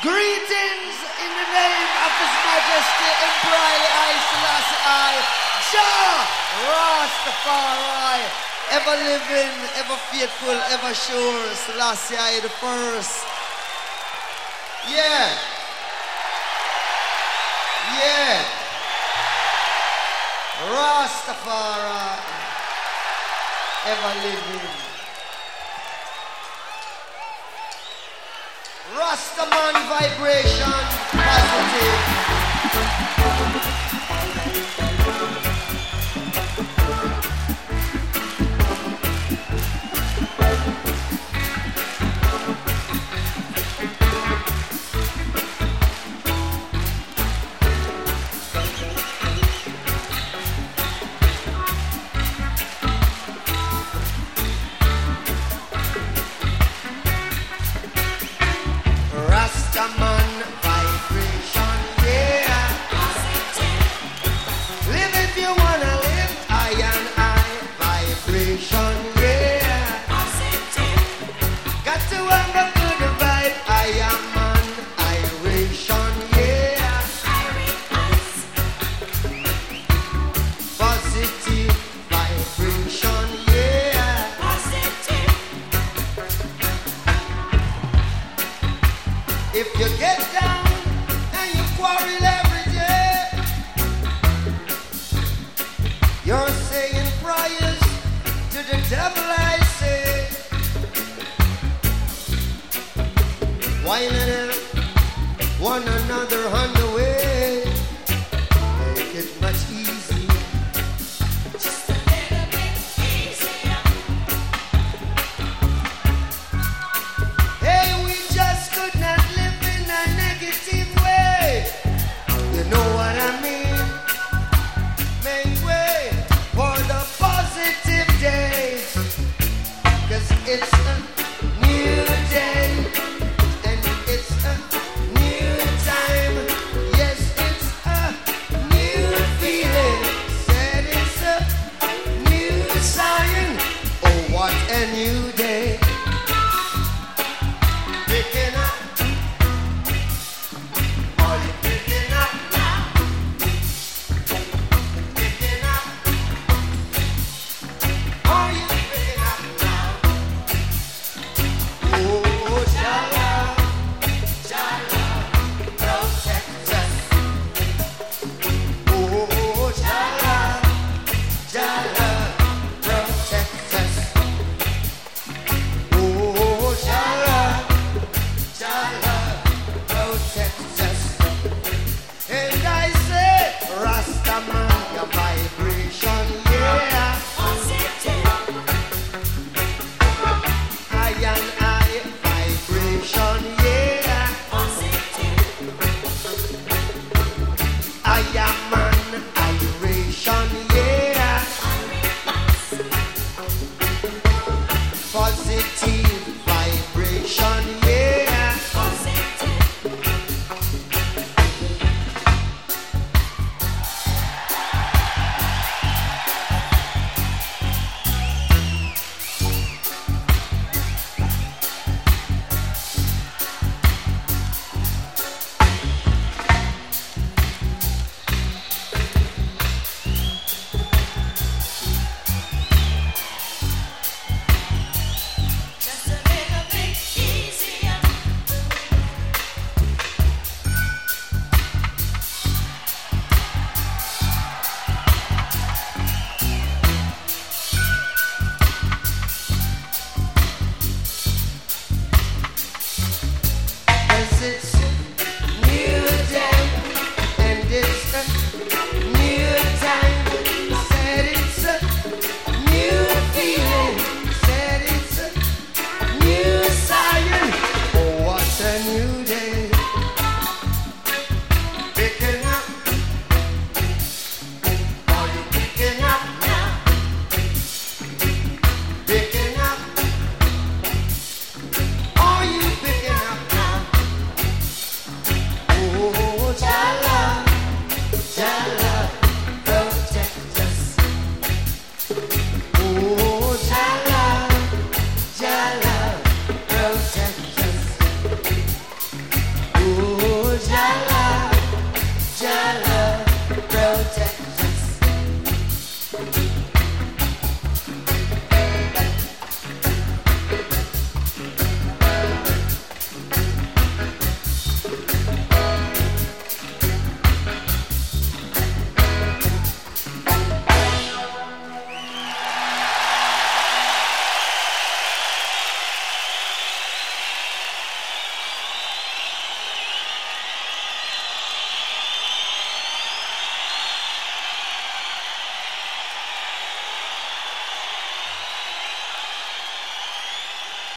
Greetings in the name of His Majesty Emperor I Selassie I, Jah Rastafari, ever living, ever faithful, ever sure, Selassie I the first. Yeah. Yeah. Rastafari, ever living. Rastaman vibration, positive. Rastaman vibration, yeah. Live if you wanna live, I and I vibration, yeah. Got to have a good vibe, I am an iration, yeah. Positive vibration, yeah. If you get down and you quarrel every day, you're saying prayers to the devil, I say. Why not